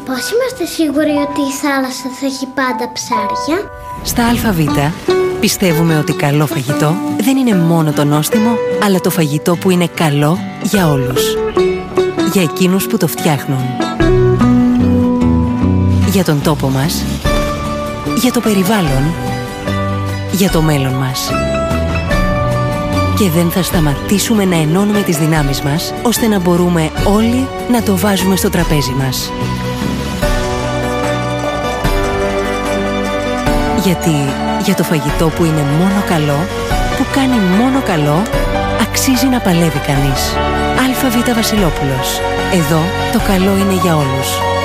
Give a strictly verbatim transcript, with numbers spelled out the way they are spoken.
Πώς είμαστε σίγουροι ότι η θάλασσα θα έχει πάντα ψάρια? Στα ΑΒ πιστεύουμε ότι καλό φαγητό δεν είναι μόνο το νόστιμο, αλλά το φαγητό που είναι καλό για όλους. Για εκείνους που το φτιάχνουν. Για τον τόπο μας. Για το περιβάλλον. Για το μέλλον μας. Και δεν θα σταματήσουμε να ενώνουμε τις δυνάμεις μας, ώστε να μπορούμε όλοι να το βάζουμε στο τραπέζι μας. Γιατί για το φαγητό που είναι μόνο καλό, που κάνει μόνο καλό, αξίζει να παλεύει κανείς. ΑΒ Βασιλόπουλος. Εδώ το καλό είναι για όλους.